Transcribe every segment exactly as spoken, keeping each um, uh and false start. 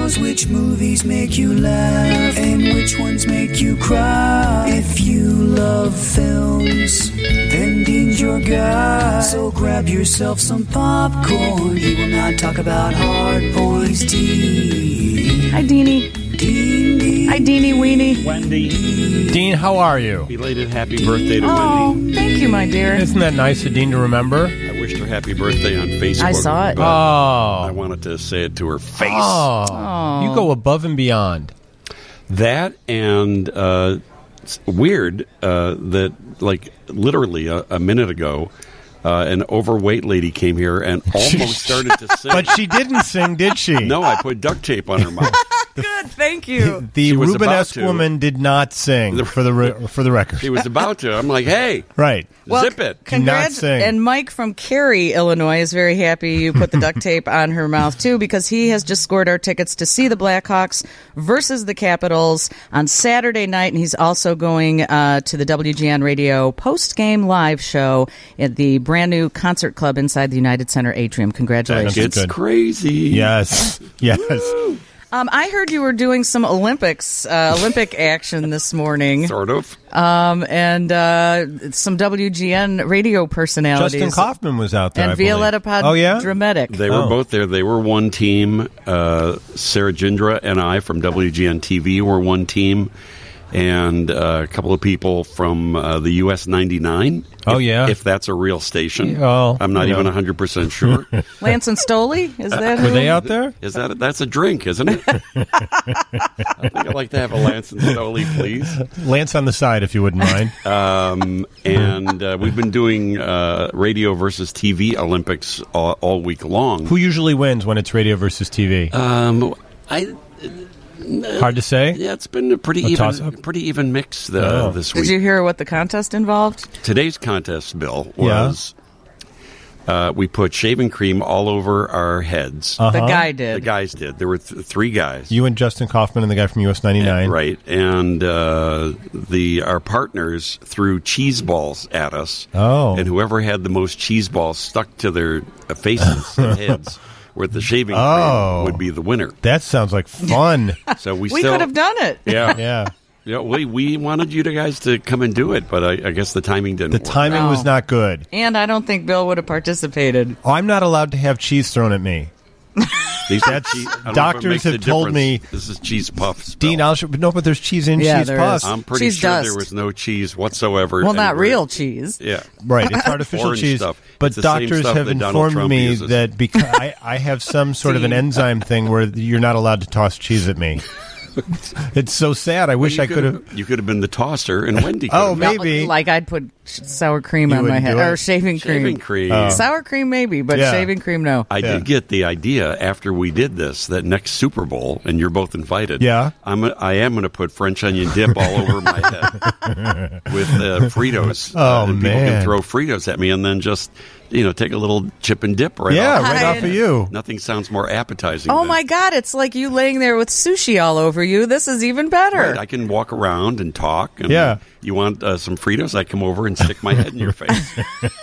knows which movies make you laugh and which ones make you cry. If you love films, then Dean's your guy. So grab yourself some popcorn. He will not talk about hard boys. Dean. Hi, Deanie. Dean, Dean. Hi, Deanie Weenie. Wendy. Dean, how are you? Belated happy birthday to Oh, Wendy. thank you, my dear. Isn't that nice of Dean to remember? I wished her happy birthday on Facebook. I saw it. but Oh. I wanted to say it to her face. Oh. Oh. You go above and beyond. That and uh, it's weird uh, that, like, literally a, a minute ago, uh, an overweight lady came here and almost started to sing. But she didn't sing, did she? No, I put duct tape on her mouth. Good, thank you. The She was about Rubenesque to. woman did not sing, for the re- for the record. She was about to. I'm like, hey, Right. zip it. Congrats. sing. And Mike from Cary, Illinois is very happy you put the duct tape on her mouth, too, because he has just scored our tickets to see the Blackhawks versus the Capitals on Saturday night, and he's also going uh, to the W G N Radio post-game live show at the brand-new concert club inside the United Center atrium. Congratulations. That's It's good. crazy. Yes. Yes. Um, I heard you were doing some Olympics, uh, Olympic action this morning, Sort of. um, and uh, some W G N radio personalities. Justin Kaufman was out there. And I believe. Violetta Pod Oh, yeah? Dramatic. They were Oh. both there. They were one team. Uh, Sarah Jindra and I from W G N T V were one team. And uh, a couple of people from uh, the U S ninety-nine. Oh, if, yeah? If that's a real station. Oh, I'm not you even know. one hundred percent sure. Lance and Stoley? Is that Were who? they out there? Is that that's a drink, isn't it? I think I'd like to have a Lance and Stoli, please. Lance on the side, if you wouldn't mind. Um, and uh, we've been doing uh, radio versus T V Olympics all, all week long. Who usually wins when it's radio versus T V? Um, I Hard to say. yeah, it's been a pretty A even, toss-up? pretty even mix uh, Oh. this Did week. you hear what the contest involved? Today's contest, Bill, was uh, we put shaving cream all over our heads. Uh-huh. The guy The did. guys did. There were th- three guys. You and Justin Kaufman and the guy from U S ninety-nine. Right, and uh, the our partners threw cheese balls at us. Oh. And whoever had the most cheese balls stuck to their uh, faces and heads with the shaving Oh. cream would be the winner. That sounds like fun. So we, We still, could have done it. Yeah, Yeah. yeah. We we wanted you to guys to come and do it, but I, I guess the timing didn't. The work. timing No. was not good. And I don't think Bill would have participated. Oh, I'm not allowed to have cheese thrown at me. These are That's- cheese- I don't know if it doctors makes a have told difference. me- This is cheese puffs. Bill. Dean, I'll sh- no, but there's cheese in Yeah, cheese there puffs. is. I'm pretty Cheese sure dust. there was no cheese whatsoever. Well, not anywhere. real cheese. Yeah. Right, it's artificial Orange cheese. stuff. But It's the same doctors stuff have that Donald informed Trump me uses. that because I, I have some sort of an enzyme thing where you're not allowed to toss cheese at me. It's so sad. I wish You I could have. You could have been the tosser, and Wendy. Could Oh, have. maybe. Like I'd put sh- sour cream You on my wouldn't head. do it? Or shaving cream. Shaving cream. Oh. Sour cream maybe, but Yeah. shaving cream no. I Yeah. did get the idea after we did this that next Super Bowl, and you're both invited. Yeah. I'm. A, I am going to put French onion dip all over my head with uh, Fritos. Oh, uh, and people man. can throw Fritos at me, and then just you know take a little chip and dip right Yeah, off. right I- off of you. Nothing sounds more appetizing. Oh than- my God, it's like you laying there with sushi all over you. This is even better. Right, I can walk around and talk. And Yeah. You want uh, some Fritos? I come over and stick my head in your face.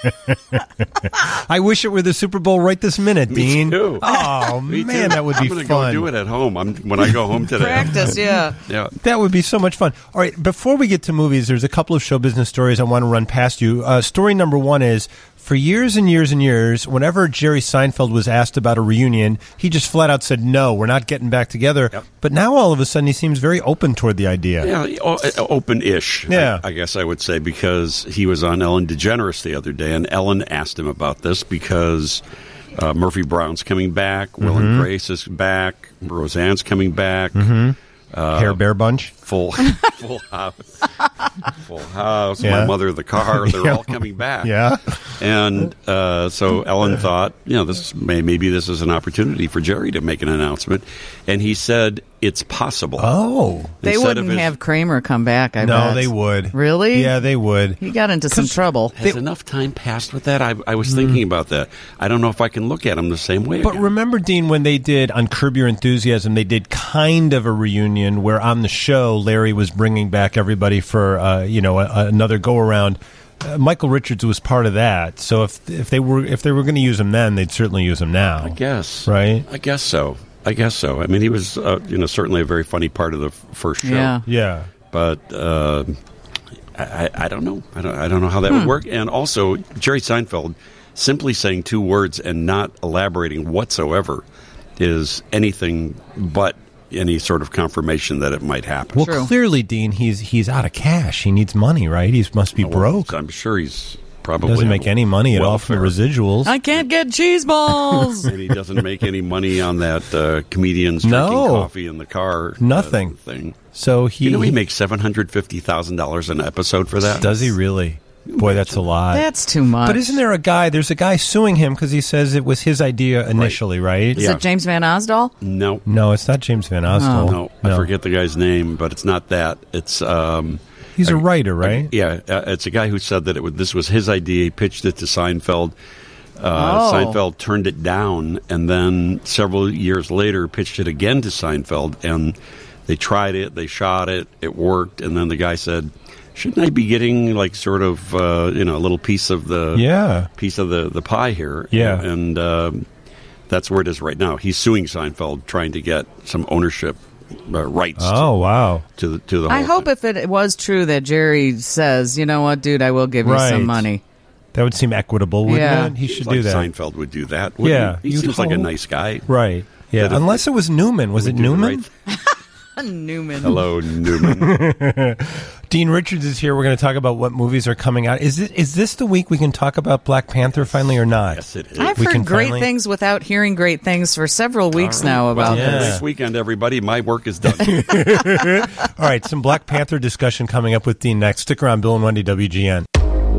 I wish it were the Super Bowl right this minute, Me Dean. too. Oh Me man, too. that would I'm be gonna fun. go do it at home. I'm, when I go home today. Practice, yeah. Yeah. That would be so much fun. All right, before we get to movies, there's a couple of show business stories I want to run past you. Uh, story number one is, for years and years and years, whenever Jerry Seinfeld was asked about a reunion, he just flat out said, no, we're not getting back together. Yep. But now all of a sudden he seems very open toward the idea. Yeah, o- open-ish, Yeah. I, I guess I would say, because he was on Ellen DeGeneres the other day, and Ellen asked him about this because uh, Murphy Brown's coming back, Will Mm-hmm. and Grace is back, Roseanne's coming back, uh, Hair Bear Bunch. Full Full House, Full House, Yeah. My Mother, the Car, they're Yeah. all coming back. Yeah. And uh, so Ellen thought, you know, this may, maybe this is an opportunity for Jerry to make an announcement, and he said it's possible. Oh. They Instead wouldn't of his- have Kramer come back, I No, bet. they would. Really? Yeah, they would. He got into some trouble. Has enough time passed with that? I, I was thinking about that. I don't know if I can look at him the same way. But again. remember, Dean, when they did on Curb Your Enthusiasm, they did kind of a reunion where on the show Larry was bringing back everybody for uh, you know a, another go around. Uh, Michael Richards was part of that. So if if they were if they were going to use him then, they'd certainly use him now. I guess. Right? I guess so. I guess so. I mean, he was, uh, you know, certainly a very funny part of the f- first show. Yeah. Yeah. But uh, I, I don't know. I don't, I don't know how that Hmm. would work. And also, Jerry Seinfeld simply saying two words and not elaborating whatsoever is anything but any sort of confirmation that it might happen. Well, True. clearly, Dean, he's he's out of cash. He needs money, right? He must be Oh, well, broke. I'm sure he's probably Doesn't on make any money at all from the welfare. residuals. I can't get cheese balls. And he doesn't make any money on that uh, comedians drinking No. coffee in the car. uh, Nothing. thing. So he, You know he makes seven hundred fifty thousand dollars an episode for that? does he really? Boy, that's a lot. That's too much. But isn't there a guy? There's a guy suing him because he says it was his idea initially, right? Is Yeah. it James Van Osdol? No. No, it's not James Van Osdol. No, I forget the guy's name, but it's not that. It's um, He's a writer, right? yeah, uh, it's a guy who said that it would, this was his idea. He pitched it to Seinfeld. Uh, Oh. Seinfeld turned it down, and then several years later pitched it again to Seinfeld, and they tried it, they shot it, it worked, and then the guy said, "Shouldn't I be getting like sort of uh, you know a little piece of the Yeah. piece of the, the pie here?" Yeah. and um, that's where it is right now. He's suing Seinfeld, trying to get some ownership uh, rights Oh, wow. to the to the. I whole hope thing. if it was true that Jerry says, you know what, dude, I will give you Right. some money. That would seem equitable, wouldn't Yeah. it? He Seems should like do that. Seinfeld would do that. wouldn't Yeah, he, he you'd seems like a hope. nice guy. Right. Yeah. That if- Unless it was Newman. Was Would it do the Newman? right- Newman. Hello, Newman. Dean Richards is here. We're going to talk about what movies are coming out. Is it is this the week we can talk about Black Panther finally or not? Yes, it is. I've We can heard great finally- things without hearing great things for several weeks All right. now Well, about Yeah. this. Next weekend, everybody, my work is done. All right, some Black Panther discussion coming up with Dean next. Stick around, Bill and Wendy, W G N.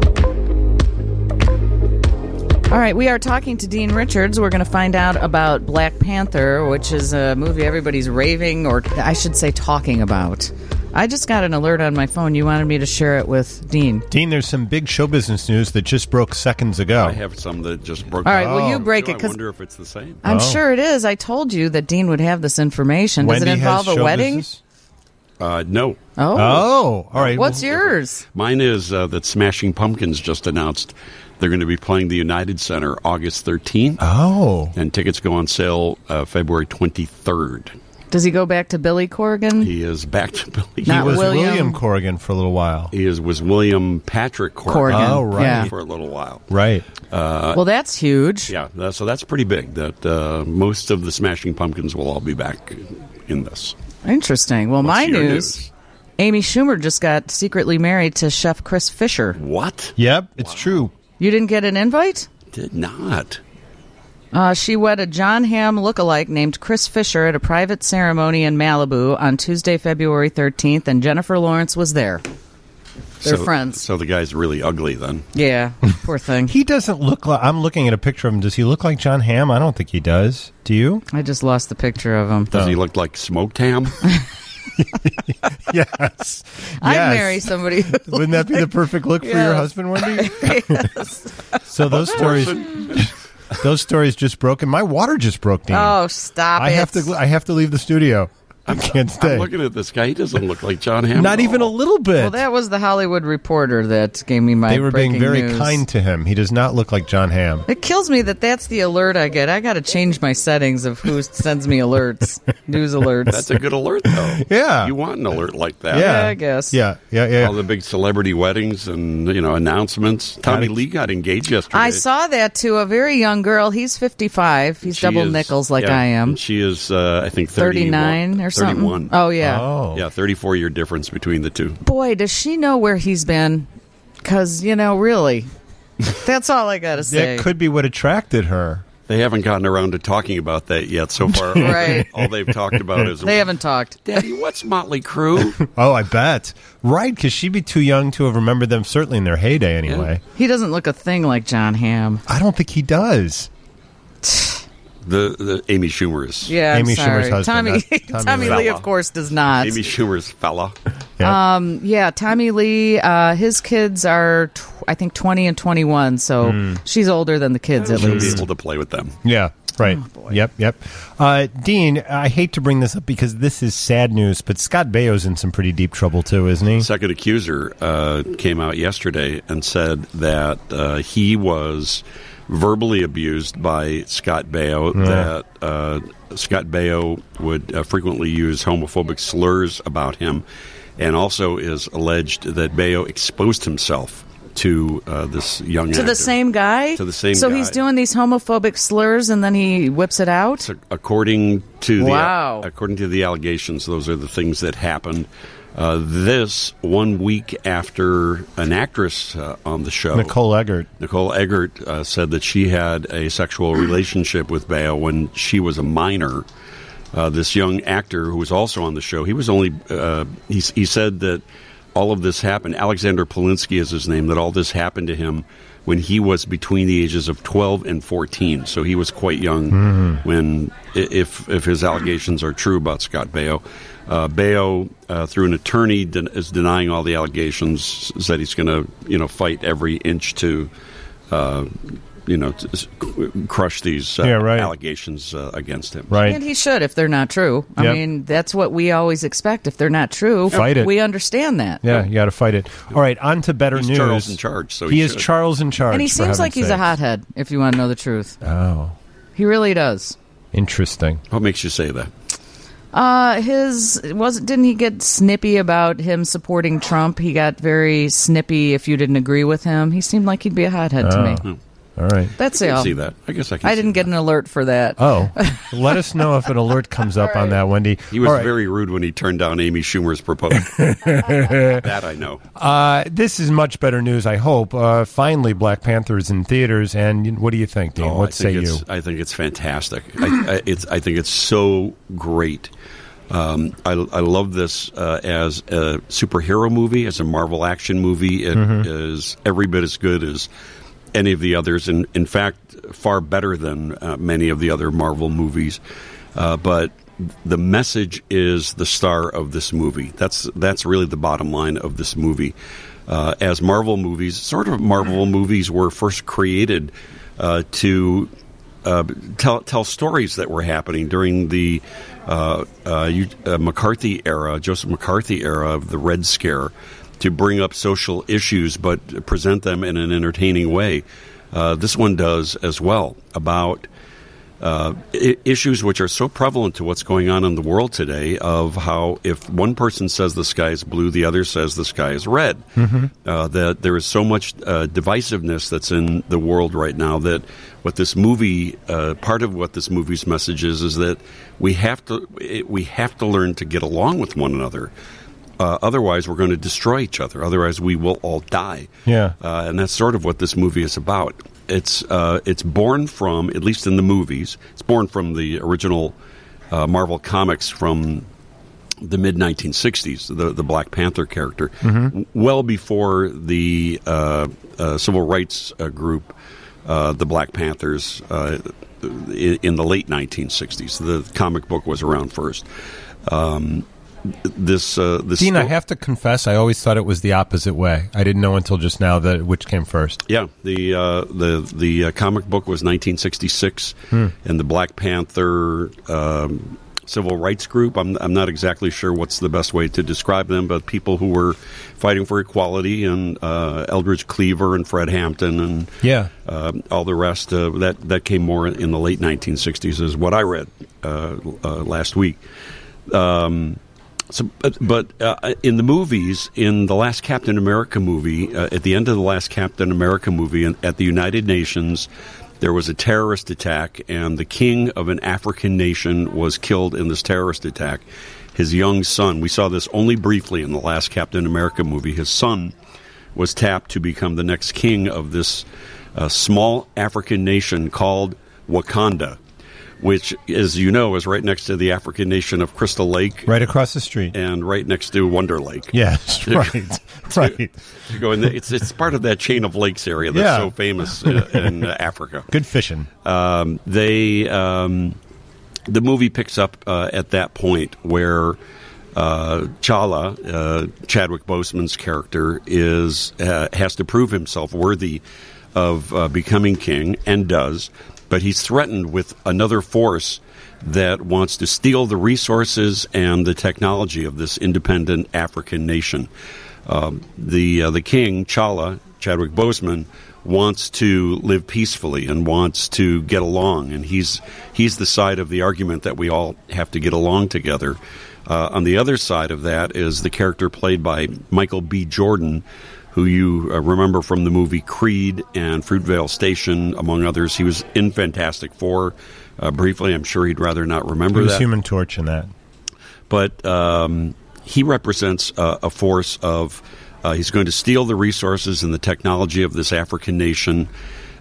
All right, we are talking to Dean Richards. We're going to find out about Black Panther, which is a movie everybody's raving, or I should say talking about. I just got an alert on my phone. You wanted me to share it with Dean. Dean, there's some big show business news that just broke seconds ago. I have some that just broke. All right, well, down. you break I it, 'cause- wonder if it's the same. I'm Oh. sure it is. I told you that Dean would have this information. Does Wendy it involve has a show wedding? business? Uh, no. Oh. Oh, all right. What's Well, yours? Mine is uh, that Smashing Pumpkins just announced they're going to be playing the United Center August thirteenth, Oh, and tickets go on sale uh, February twenty-third. Does he go back to Billy Corgan? He is back to Billy. he Not was William. William. Corrigan for a little while. He is was William Patrick Corgan, Corgan. Oh, right. Yeah. for a little while. Right. well, that's huge. Yeah, that, so that's pretty big. That uh, most of the Smashing Pumpkins will all be back in this. Interesting. Well, my What's your news, news? Amy Schumer just got secretly married to Chef Chris Fisher. What? Yep, it's true. You didn't get an invite? Did not. Uh, she wed a John Hamm lookalike named Chris Fisher at a private ceremony in Malibu on Tuesday, February thirteenth, and Jennifer Lawrence was there. They're so, friends. So the guy's really ugly then. Yeah, poor thing. He doesn't look like. I'm looking at a picture of him. Does he look like John Hamm? I don't think he does. Do you? I just lost the picture of him. Does he look like smoked ham? Yes. I'd Yes. marry somebody. who- Wouldn't that be the perfect look for your Yes. husband, Wendy? So those stories, those stories just broke, and my water just broke. Dean. Oh, stop I it. have to. I have to leave the studio. I can't stay. I'm looking at this guy. He doesn't look like John Hamm. Not at even a all. little bit. Well, that was the Hollywood Reporter that gave me my they were being breaking very news. kind to him. He does not look like John Hamm. It kills me that that's the alert I get. I got to change my settings of who sends me alerts, news alerts. That's a good alert, though. Yeah. You want an alert like that. Yeah, I guess. Yeah, yeah, yeah. All the big celebrity weddings and, you know, announcements. Tommy Gotta- Lee got engaged yesterday. I saw that to a very young girl. He's fifty-five. He's She double is- nickels like yeah, I am. and She is, uh, I think, thirty-one, thirty-nine or something. thirty-one. Oh, yeah. Oh, Yeah, thirty-four year difference between the two. Boy, does she know where he's been. Because, you know, really, that's all I got to say. that could be what attracted her. They haven't gotten around to talking about that yet so far. Right. All they've talked about is, They haven't talked. Daddy, what's Motley Crue? Oh, I bet. Right, because she'd be too young to have remembered them. Certainly in their heyday, anyway. He doesn't look a thing like John Hamm. I don't think he does. the, the Amy Schumer's. Yeah, I'm Amy sorry. Schumer's husband, Tommy, not Tommy Tommy Lee. Lee, of course, does not. Amy Schumer's fella. Yeah. Um, yeah, Tommy Lee, uh, his kids are, tw- I think, twenty and twenty-one, so Hmm. she's older than the kids, at She'll be least. able to play with them. Yeah, right. Oh, Yep, yep. Uh, Dean, I hate to bring this up because this is sad news, but Scott Baio's in some pretty deep trouble too, isn't he? Second accuser uh, came out yesterday and said that uh, he was verbally abused by Scott Baio, Yeah. that uh, Scott Baio would uh, frequently use homophobic slurs about him, and also is alleged that Baio exposed himself to uh, this young To actor. the same guy? To the same so guy. he's doing these homophobic slurs and then he whips it out? So according to the Wow. according to the allegations, those are the things that happened. Uh, this one week after an actress uh, on the show, Nicole Eggert. Nicole Eggert, uh, said that she had a sexual relationship with Baio when she was a minor. Uh, this young actor who was also on the show, he was only uh, he, he said that all of this happened. Alexander Polinsky is his name. That all this happened to him when he was between the ages of twelve and fourteen. So he was quite young Mm-hmm. when, if if his allegations are true about Scott Baio. Uh, Baio, uh, through an attorney, den- is denying all the allegations. Said he's going to, you know, fight every inch to, uh, you know, to s- crush these uh, Yeah, right. allegations uh, against him. Right. And he should if they're not true. I Yep. mean, that's what we always expect. If they're not true, Fight it. we understand that. Yeah, you got to fight it. All right, on to better He's news. Charles in charge, so he, he is should. Charles in charge. And he for seems like heaven's he's a sakes. hothead, if you want to know the truth. Oh, He really does. interesting. What makes you say that? Uh, his was didn't he get snippy about him supporting Trump? He got very snippy if you didn't agree with him. He seemed like he'd be a hothead to Oh. me. All right. That's I can all. see that. I guess I can. I see didn't get that. an alert for that. Oh, let us know if an alert comes up on that, Wendy. He was All right. very rude when he turned down Amy Schumer's proposal. That I know. Uh, this is much better news, I hope. Uh, finally, Black Panther is in theaters, and what do you think, Dean? Oh, what I say think you? it's- I think it's fantastic. I, I, it's, I think it's so great. Um, I, I love this uh, as a superhero movie, as a Marvel action movie. It Mm-hmm. is every bit as good as any of the others, and in fact, far better than uh, many of the other Marvel movies. Uh, but the message is the star of this movie. That's that's really the bottom line of this movie. Uh, as Marvel movies, sort of Marvel movies were first created uh, to uh, tell tell stories that were happening during the uh, uh, you, uh, McCarthy era, Joseph McCarthy era of the Red Scare, to bring up social issues but present them in an entertaining way. Uh, this one does as well, about uh, I- issues which are so prevalent to what's going on in the world today, of how if one person says the sky is blue, the other says the sky is red. Mm-hmm. Uh, that there is so much uh, divisiveness that's in the world right now, that what this movie, uh, part of what this movie's message is, is that we have to it, we have to learn to get along with one another. Uh, otherwise, we're going to destroy each other. Otherwise, we will all die. Yeah. Uh, and that's sort of what this movie is about. It's uh, it's born from, at least in the movies, it's born from the original uh, Marvel comics from the mid nineteen sixties, the the Black Panther character, w- well before the uh, uh, civil rights uh, group, uh, the Black Panthers, uh, in, in the late nineteen sixties. The comic book was around first. Um, this uh, this Dean, I sto- have to confess, I always thought it was the opposite way. I didn't know until just now that which came first. Yeah, the uh, the the uh, comic book was nineteen sixty-six, and the Black Panther um, civil rights group. I'm I'm not exactly sure what's the best way to describe them, but people who were fighting for equality, and uh, Eldridge Cleaver and Fred Hampton and Yeah. uh, all the rest. Uh, that that came more in the late nineteen sixties, is what I read uh, uh, last week. Um, So, but, but uh, in the movies, in the last Captain America movie, uh, at the end of the last Captain America movie, in, at the United Nations, there was a terrorist attack, and the king of an African nation was killed in this terrorist attack. His young son, we saw this only briefly in the last Captain America movie, his son was tapped to become the next king of this uh, small African nation called Wakanda, which, as you know, is right next to the African nation of Crystal Lake, Right across the street. and right next to Wonder Lake. Yes, right. right. You go in the, it's it's part of that chain of lakes area that's Yeah. so famous uh, in uh, Africa. Good fishing. Um, they um, the movie picks up uh, at that point where uh, Chala, uh, Chadwick Boseman's character, is uh, has to prove himself worthy of uh, becoming king, and does. But he's threatened with another force that wants to steal the resources and the technology of this independent African nation. Um, the uh, the king, Chala, Chadwick Boseman, wants to live peacefully and wants to get along, and he's he's the side of the argument that we all have to get along together. Uh, on the other side of that is the character played by Michael B. Jordan, who you uh, remember from the movie Creed and Fruitvale Station, among others. He was in Fantastic Four uh, briefly. I'm sure he'd rather not remember he was that. Human Torch in that. But um, he represents uh, a force of, uh, he's going to steal the resources and the technology of this African nation,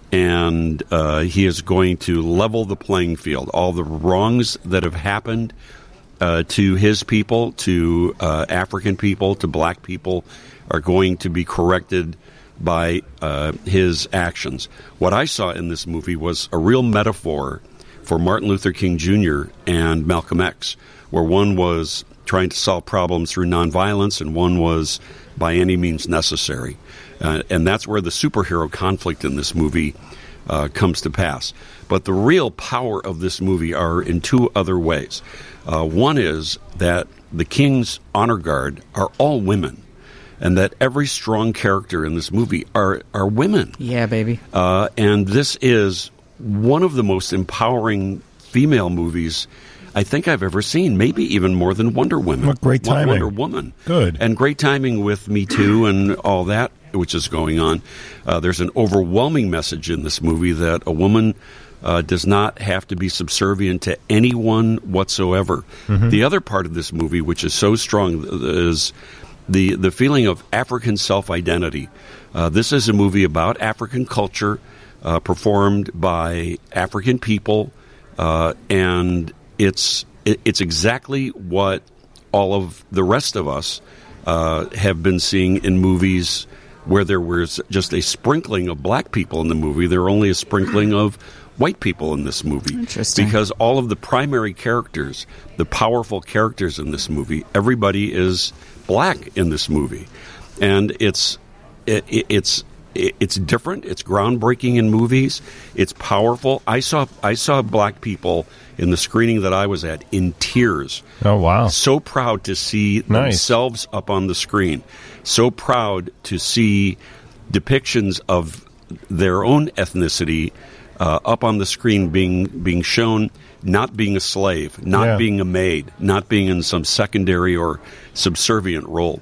and uh, he is going to level the playing field. All the wrongs that have happened uh, to his people, to uh, African people, to black people, are going to be corrected by uh, his actions. What I saw in this movie was a real metaphor for Martin Luther King Junior and Malcolm X, where one was trying to solve problems through nonviolence and one was by any means necessary. Uh, and that's where the superhero conflict in this movie uh, comes to pass. But the real power of this movie are in two other ways. Uh, one is that the King's honor guard are all women, and that every strong character in this movie are, are women. Yeah, baby. Uh, and this is one of the most empowering female movies I think I've ever seen, maybe even more than Wonder Woman. What great timing. Wonder Woman. Good. And great timing with Me Too and all that, which is going on. Uh, there's an overwhelming message in this movie that a woman uh, does not have to be subservient to anyone whatsoever. Mm-hmm. The other part of this movie, which is so strong, is the, the feeling of African self-identity. Uh, this is a movie about African culture, uh, performed by African people, uh, and It's it's exactly what all of the rest of us uh, have been seeing in movies where there was just a sprinkling of black people in the movie. There are only a sprinkling of white people in this movie. Interesting. Because all of the primary characters, the powerful characters in this movie, everybody is black in this movie. And it's it, it's it's different. It's groundbreaking in movies. It's powerful. I saw I saw black people in the screening that I was at in tears. Oh, wow. So proud to see Nice. themselves up on the screen. So proud to see depictions of their own ethnicity uh, up on the screen being being shown, not being a slave, not Yeah. being a maid, not being in some secondary or subservient role.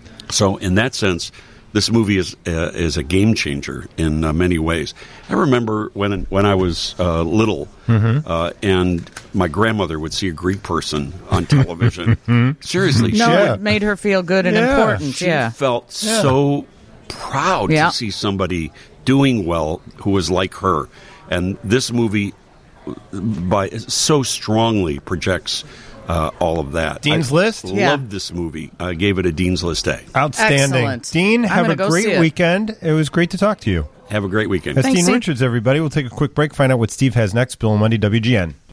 So in that sense, this movie is uh, is a game changer in uh, many ways. I remember when when I was uh, little, Mm-hmm. uh, and my grandmother would see a Greek person on television. Seriously, No, she, Yeah. it made her feel good and Yeah. important. she Yeah. felt Yeah. so proud Yeah. to see somebody doing well who was like her. And this movie, by so strongly projects uh, all of that. Dean's I List? Loved Yeah. this movie. I gave it a Dean's List A. Outstanding. Excellent. Dean, I'm have gonna a go see great it. weekend. It was great to talk to you. Have a great weekend. That's Thanks, Dean Steve. Richards, everybody. We'll take a quick break, find out what Steve has next. Bill and Monday, W G N.